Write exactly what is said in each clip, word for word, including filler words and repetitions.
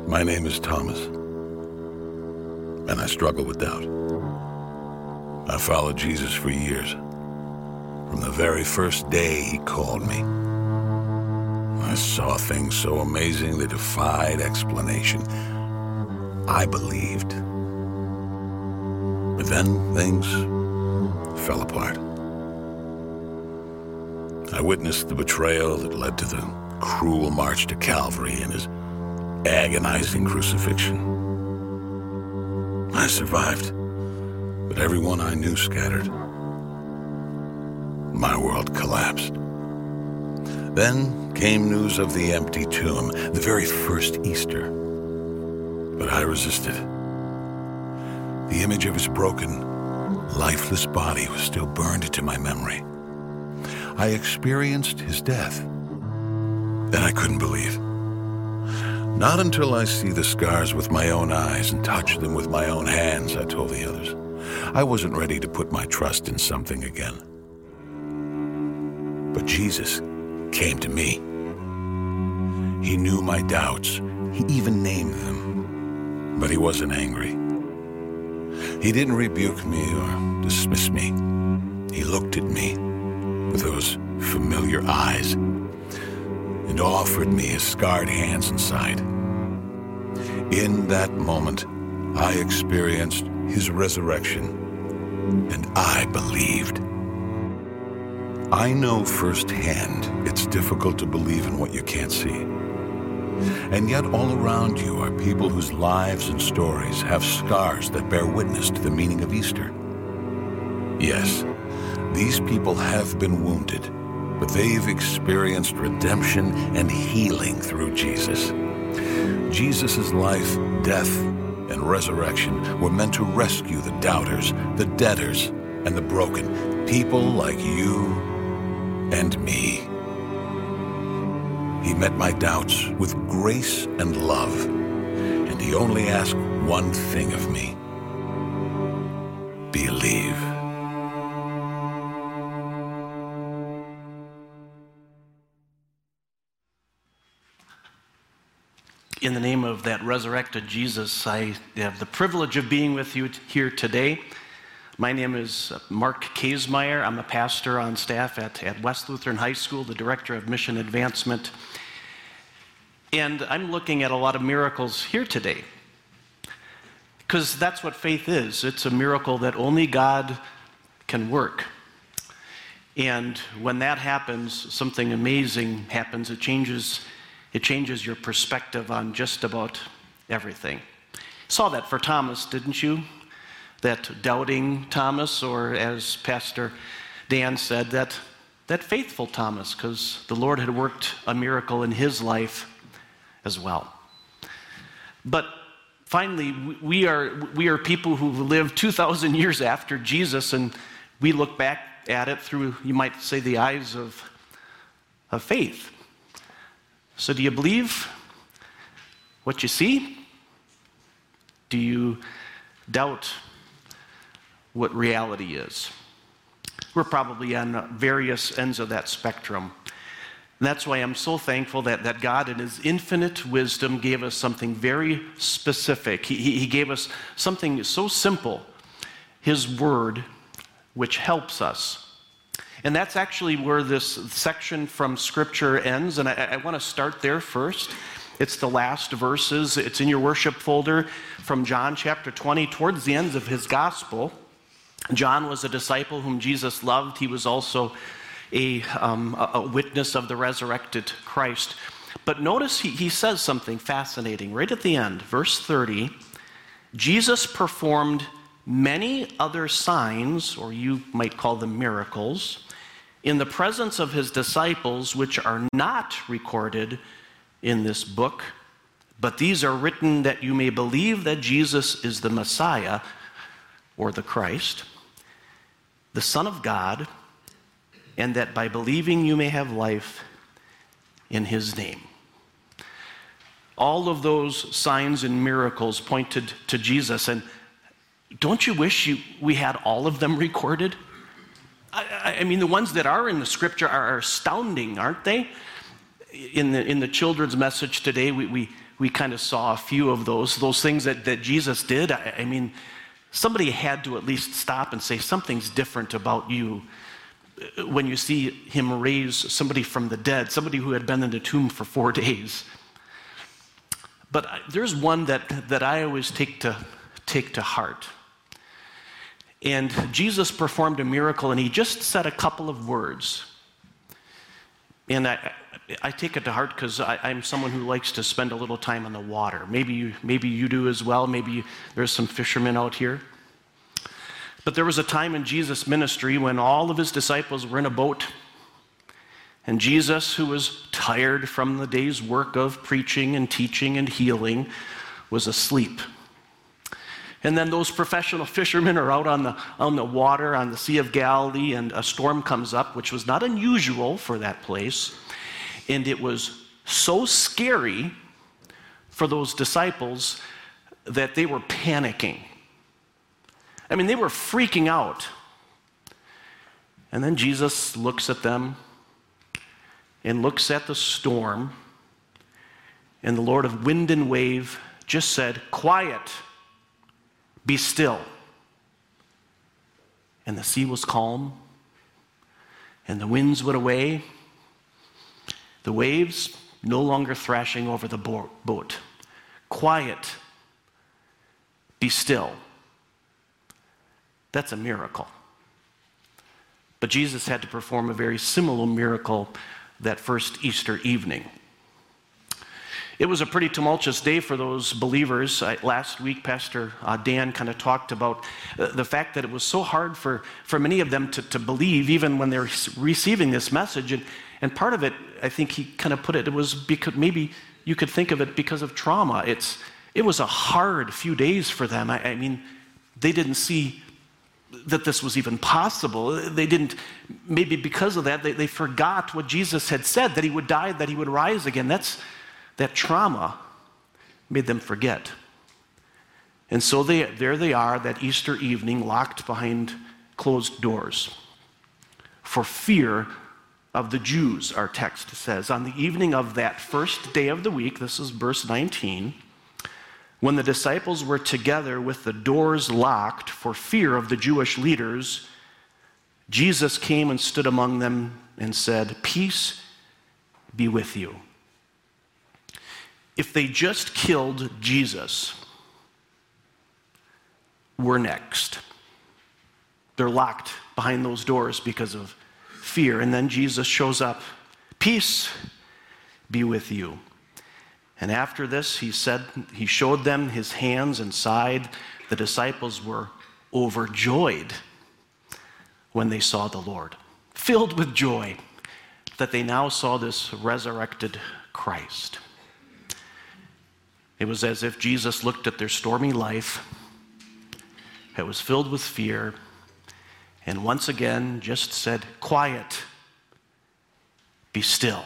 My name is Thomas, and I struggle with doubt. I followed Jesus for years. From the very first day he called me, I saw things so amazing they defied explanation. I believed. But then things fell apart. I witnessed the betrayal that led to the cruel march to Calvary and his agonizing crucifixion. I survived, but everyone I knew scattered. My world collapsed. Then came news of the empty tomb, the very first Easter. But I resisted. The image of his broken, lifeless body was still burned into my memory. I experienced his death, and I couldn't believe. Not until I see the scars with my own eyes and touch them with my own hands, I told the others. I wasn't ready to put my trust in something again. But Jesus came to me. He knew my doubts. He even named them. But he wasn't angry. He didn't rebuke me or dismiss me. He looked at me with those familiar eyes and offered me his scarred hands and side. In that moment, I experienced his resurrection, and I believed. I know firsthand it's difficult to believe in what you can't see. And yet all around you are people whose lives and stories have scars that bear witness to the meaning of Easter. Yes, these people have been wounded, but they've experienced redemption and healing through Jesus. Jesus' life, death, and resurrection were meant to rescue the doubters, the debtors, and the broken, people like you and me. He met my doubts with grace and love, and he only asked one thing of me: believe. In the name of that resurrected Jesus, I have the privilege of being with you here today. My name is Mark Kaesmeyer. I'm a pastor on staff at, at West Lutheran High School, the director of mission advancement. And I'm looking at a lot of miracles here today, because that's what faith is. It's a miracle that only God can work. And when that happens, something amazing happens. It changes It changes your perspective on just about everything. Saw that for Thomas, didn't you? That doubting Thomas, or as Pastor Dan said, that, that faithful Thomas, because the Lord had worked a miracle in his life as well. But finally, we are, we are people who lived two thousand years after Jesus, and we look back at it through, you might say, the eyes of, of faith. So do you believe what you see? Do you doubt what reality is? We're probably on various ends of that spectrum. And that's why I'm so thankful that, that God in his infinite wisdom gave us something very specific. He, he gave us something so simple, his word, which helps us. And that's actually where this section from Scripture ends, and I, I want to start there first. It's the last verses. It's in your worship folder from John chapter twenty, towards the ends of his gospel. John was a disciple whom Jesus loved. He was also a, um, a witness of the resurrected Christ. But notice he, he says something fascinating right at the end, verse thirty. Jesus performed many other signs, or you might call them miracles, in the presence of his disciples, which are not recorded in this book, but these are written that you may believe that Jesus is the Messiah, or the Christ, the Son of God, and that by believing you may have life in his name. All of those signs and miracles pointed to Jesus, and don't you wish you, we had all of them recorded? I, I mean, the ones that are in the Scripture are astounding, aren't they? In the, in the children's message today, we, we, we kind of saw a few of those, those things that, that Jesus did. I, I mean, somebody had to at least stop and say, something's different about you when you see him raise somebody from the dead, somebody who had been in the tomb for four days. But there's one that, that I always take to, take to heart. And Jesus performed a miracle, and he just said a couple of words. And I, I take it to heart because I'm someone who likes to spend a little time on the water. Maybe you, maybe you do as well. Maybe you, there's some fishermen out here. But there was a time in Jesus' ministry when all of his disciples were in a boat, and Jesus, who was tired from the day's work of preaching and teaching and healing, was asleep. And then those professional fishermen are out on the, on the water, on the Sea of Galilee, and a storm comes up, which was not unusual for that place. And it was so scary for those disciples that they were panicking. I mean, they were freaking out. And then Jesus looks at them and looks at the storm, and the Lord of wind and wave just said, "Quiet, be still." And the sea was calm, and the winds went away, the waves no longer thrashing over the boat. Quiet, be still. That's a miracle. But Jesus had to perform a very similar miracle that first Easter evening. It was a pretty tumultuous day for those believers. I, last week, Pastor uh, Dan kind of talked about uh, the fact that it was so hard for, for many of them to, to believe, even when they're receiving this message. And, and part of it, I think he kind of put it, it was because maybe you could think of it because of trauma. It's, it was a hard few days for them. I, I mean, they didn't see that this was even possible. They didn't, maybe because of that, they, they forgot what Jesus had said, that he would die, that he would rise again. That's, that trauma made them forget. And so they, there they are, that Easter evening, locked behind closed doors for fear of the Jews, our text says. On the evening of that first day of the week, this is verse nineteen, when the disciples were together with the doors locked for fear of the Jewish leaders, Jesus came and stood among them and said, "Peace be with you." If they just killed Jesus, we're next. They're locked behind those doors because of fear. And then Jesus shows up. "Peace be with you." And after this, he said, he showed them his hands and side. The disciples were overjoyed when they saw the Lord, filled with joy that they now saw this resurrected Christ. It was as if Jesus looked at their stormy life. It was filled with fear, and once again just said, "Quiet, be still."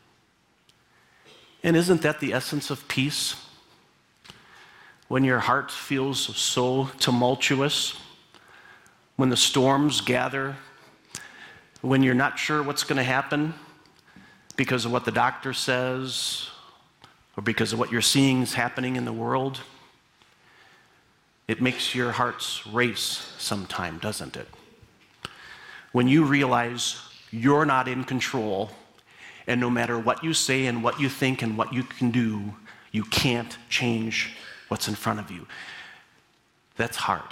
And isn't that the essence of peace? When your heart feels so tumultuous, when the storms gather, when you're not sure what's going to happen because of what the doctor says or because of what you're seeing is happening in the world, it makes your hearts race sometime, doesn't it? When you realize you're not in control, and no matter what you say and what you think and what you can do, you can't change what's in front of you. That's hard.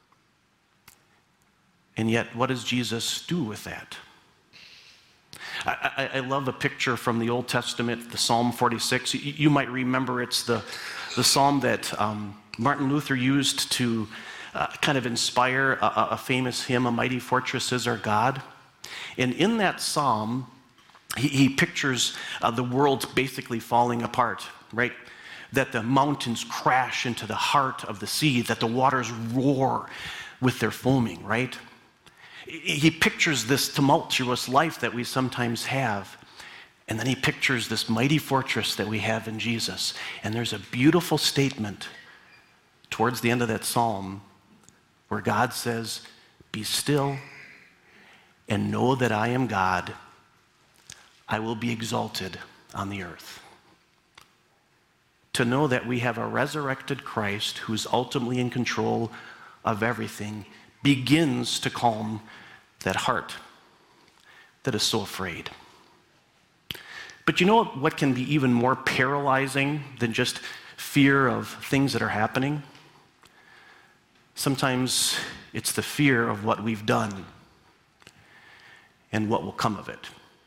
And yet, what does Jesus do with that? I, I, I love a picture from the Old Testament, the Psalm forty-six. You, you might remember it's the, the psalm that um, Martin Luther used to uh, kind of inspire a, a famous hymn, "A Mighty Fortress Is Our God." And in that psalm, He, he pictures uh, the world basically falling apart, right? That the mountains crash into the heart of the sea, that the waters roar with their foaming, right? He pictures this tumultuous life that we sometimes have. And then he pictures this mighty fortress that we have in Jesus. And there's a beautiful statement towards the end of that psalm where God says, "Be still and know that I am God. I will be exalted on the earth." to know that we have a resurrected Christ who's ultimately in control of everything begins to calm that heart that is so afraid. But you know what can be even more paralyzing than just fear of things that are happening? Sometimes it's the fear of what we've done and what will come of it.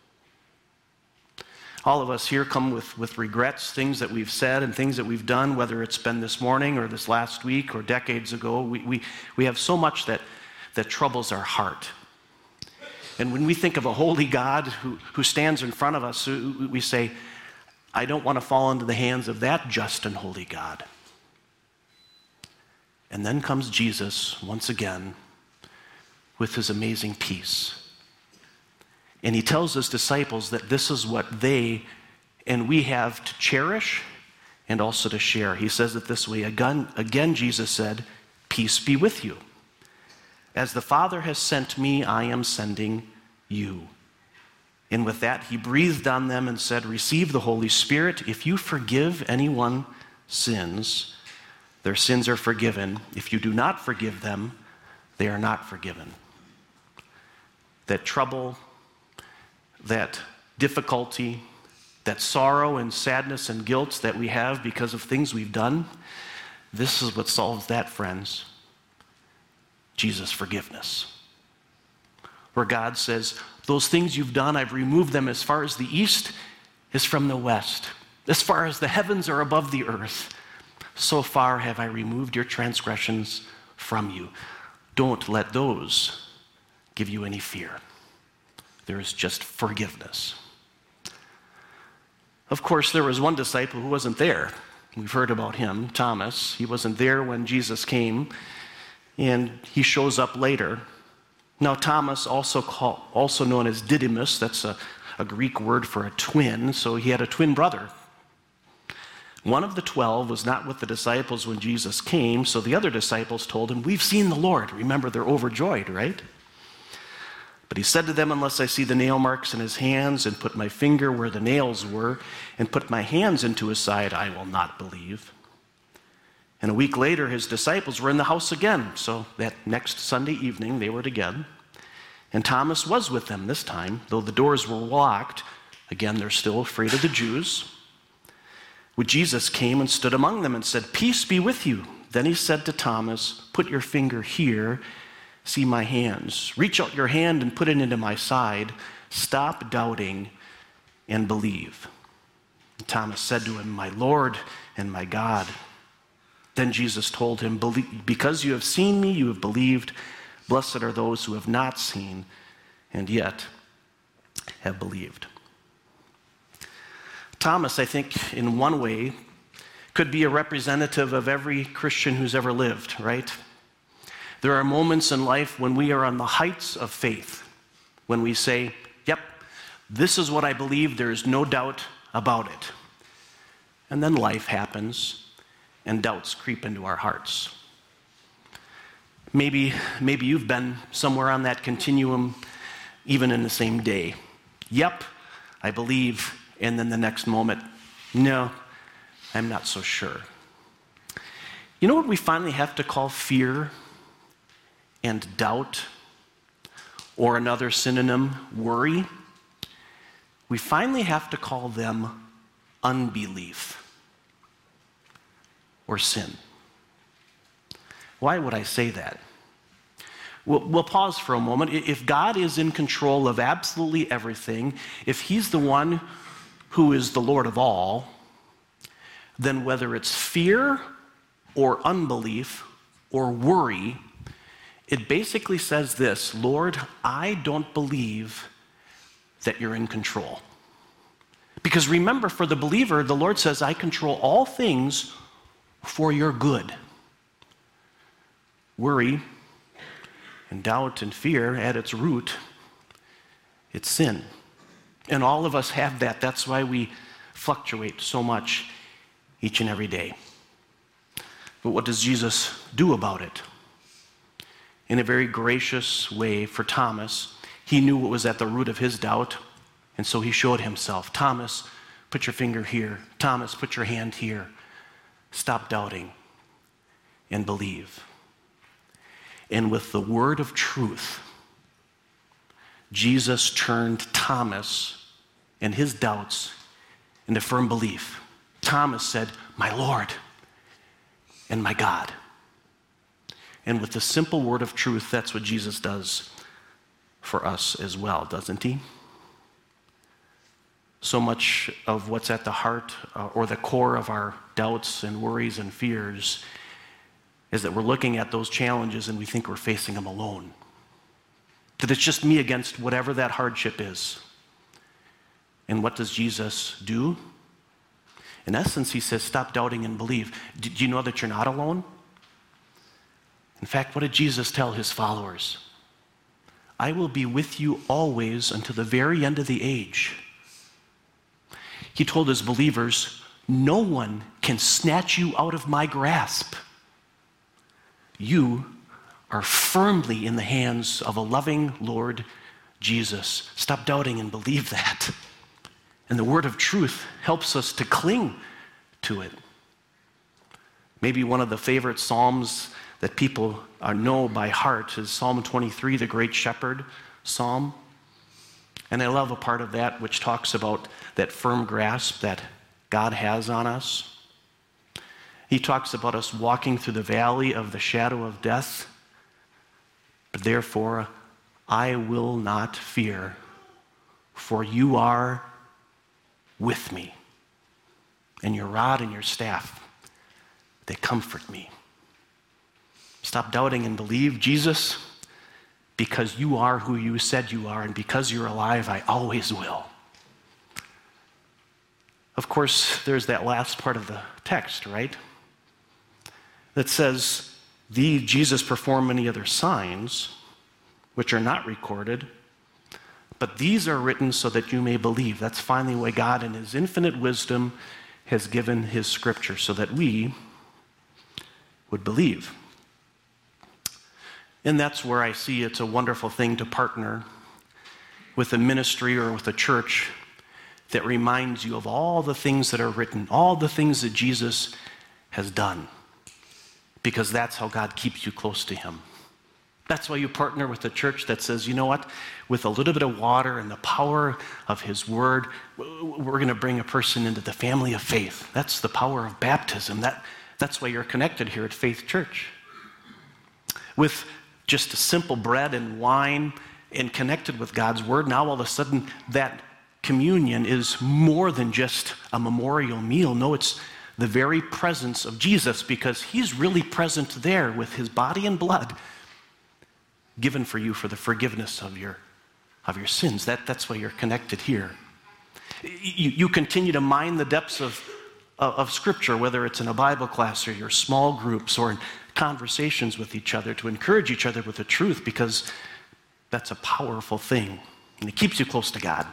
All of us here come with, with regrets, things that we've said and things that we've done, whether it's been this morning or this last week or decades ago. We, we, we have so much that, that troubles our heart. And when we think of a holy God who, who stands in front of us, we say, I don't want to fall into the hands of that just and holy God. And then comes Jesus once again with his amazing peace. And he tells his disciples that this is what they and we have to cherish and also to share. He says it this way. Again, again, Jesus said, peace be with you. As the Father has sent me, I am sending you. And with that, he breathed on them and said, receive the Holy Spirit. If you forgive anyone sins, their sins are forgiven. If you do not forgive them, they are not forgiven. That trouble, that difficulty, that sorrow and sadness and guilt that we have because of things we've done, this is what solves that, friends. Jesus' forgiveness. Where God says, those things you've done, I've removed them as far as the east is from the west. As far as the heavens are above the earth, so far have I removed your transgressions from you. Don't let those give you any fear. There is just forgiveness. Of course, there was one disciple who wasn't there. We've heard about him, Thomas. He wasn't there when Jesus came, and he shows up later. Now, Thomas, also called, also known as Didymus, that's a, a Greek word for a twin, so he had a twin brother. One of the twelve was not with the disciples when Jesus came, so the other disciples told him, we've seen the Lord. Remember, they're overjoyed, right? But he said to them, unless I see the nail marks in his hands and put my finger where the nails were and put my hands into his side, I will not believe. And a week later, his disciples were in the house again. So that next Sunday evening, they were together. And Thomas was with them this time, though the doors were locked. Again, they're still afraid of the Jews. When Jesus came and stood among them and said, peace be with you. Then he said to Thomas, put your finger here. See my hands. Reach out your hand and put it into my side. Stop doubting and believe. And Thomas said to him, my Lord and my God. Then Jesus told him, because you have seen me, you have believed. Blessed are those who have not seen and yet have believed. Thomas, I think, in one way, could be a representative of every Christian who's ever lived, right? There are moments in life when we are on the heights of faith, when we say, yep, this is what I believe, there is no doubt about it. And then life happens, and doubts creep into our hearts. Maybe, maybe you've been somewhere on that continuum, even in the same day. Yep, I believe, and then the next moment, no, I'm not so sure. You know what we finally have to call fear and doubt, or another synonym, worry? We finally have to call them unbelief or sin. Why would I say that? We'll, we'll pause for a moment. If God is in control of absolutely everything, if he's the one who is the Lord of all, then whether it's fear or unbelief or worry, it basically says this, Lord, I don't believe that you're in control. Because remember, for the believer, the Lord says, I control all things for your good. Worry and doubt and fear at its root, it's sin. And all of us have that. That's why we fluctuate so much each and every day. But what does Jesus do about it? In a very gracious way for Thomas, he knew what was at the root of his doubt, and so he showed himself. Thomas, put your finger here. Thomas, put your hand here. stop doubting and believe. And with the word of truth, Jesus turned Thomas and his doubts into firm belief. Thomas said, "My Lord and my God." And with the simple word of truth, that's what Jesus does for us as well, doesn't he? So much of what's at the heart uh, or the core of our doubts and worries and fears is that we're looking at those challenges and we think we're facing them alone. That it's just me against whatever that hardship is. And what does Jesus do? In essence, he says, stop doubting and believe. Do you know that you're not alone? In fact, what did Jesus tell his followers? I will be with you always until the very end of the age. He told his believers, no one can snatch you out of my grasp. You are firmly in the hands of a loving Lord Jesus. Stop doubting and believe that. And the word of truth helps us to cling to it. Maybe one of the favorite psalms that people are, know by heart is Psalm twenty-three, the Great Shepherd Psalm. And I love a part of that which talks about that firm grasp that God has on us. He talks about us walking through the valley of the shadow of death. But therefore, I will not fear, for you are with me. And your rod and your staff, they comfort me. Stop doubting and believe Jesus, because you are who you said you are, and because you're alive, I always will. Of course, there's that last part of the text, right? That says, the Jesus performed many other signs, which are not recorded, but these are written so that you may believe. That's finally why God in his infinite wisdom has given his scripture, so that we would believe. And that's where I see it's a wonderful thing to partner with a ministry or with a church that reminds you of all the things that are written, all the things that Jesus has done, because that's how God keeps you close to him. That's why you partner with a church that says, you know what, with a little bit of water and the power of his word, we're going to bring a person into the family of faith. That's the power of baptism. That, that's why you're connected here at Faith Church. With just a simple bread and wine and connected with God's word, now all of a sudden that communion is more than just a memorial meal. No, it's the very presence of Jesus, because he's really present there with his body and blood given for you for the forgiveness of your, of your sins. That, that's why you're connected here. You, you continue to mine the depths of, of, of Scripture, whether it's in a Bible class or your small groups or in conversations with each other, to encourage each other with the truth, because that's a powerful thing, and it keeps you close to God.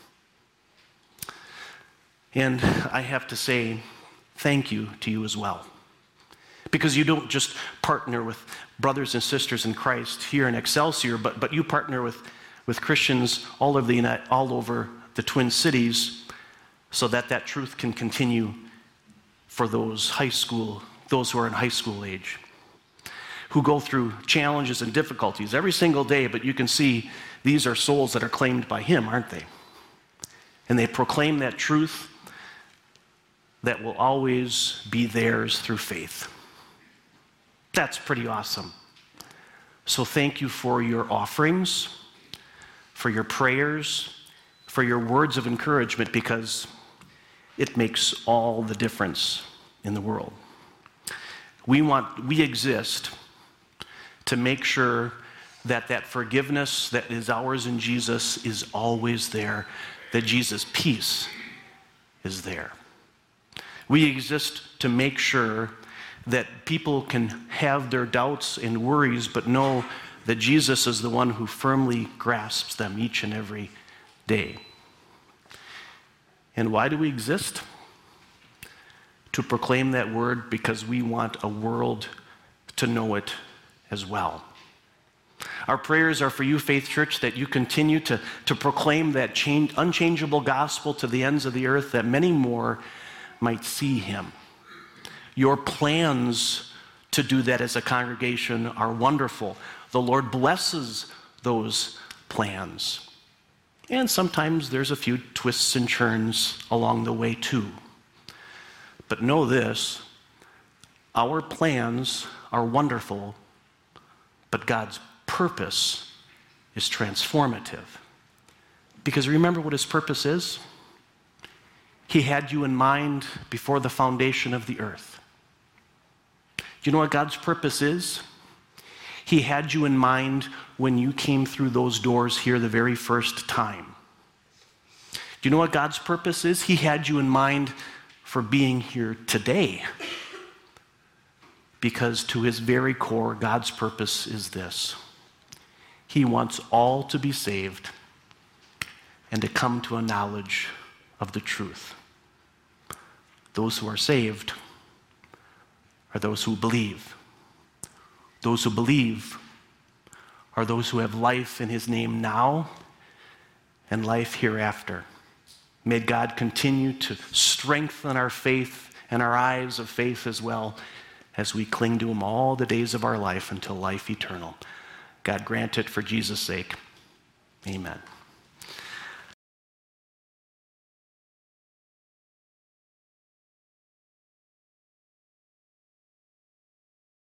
And I have to say thank you to you as well, because you don't just partner with brothers and sisters in Christ here in Excelsior, but, but you partner with, with Christians all over, the, all over the Twin Cities, so that that truth can continue for those high school, those who are in high school age, who go through challenges and difficulties every single day, but you can see these are souls that are claimed by him, aren't they? And they proclaim that truth that will always be theirs through faith. That's pretty awesome. So thank you for your offerings, for your prayers, for your words of encouragement, because it makes all the difference in the world. We want, we exist to make sure that that forgiveness that is ours in Jesus is always there, that Jesus' peace is there. We exist to make sure that people can have their doubts and worries, but know that Jesus is the one who firmly grasps them each and every day. And why do we exist? To proclaim that word, because we want a world to know it as well. Our prayers are for you, Faith Church, that you continue to, to proclaim that change, unchangeable gospel to the ends of the earth, that many more might see him. Your plans to do that as a congregation are wonderful. The Lord blesses those plans. And sometimes there's a few twists and turns along the way too. But know this, our plans are wonderful, but God's purpose is transformative. Because remember what his purpose is? He had you in mind before the foundation of the earth. Do you know what God's purpose is? He had you in mind when you came through those doors here the very first time. Do you know what God's purpose is? He had you in mind for being here today. Because to his very core, God's purpose is this. He wants all to be saved and to come to a knowledge of the truth. Those who are saved are those who believe. Those who believe are those who have life in his name now and life hereafter. May God continue to strengthen our faith and our eyes of faith as well as we cling to him all the days of our life until life eternal. God grant it for Jesus' sake. Amen.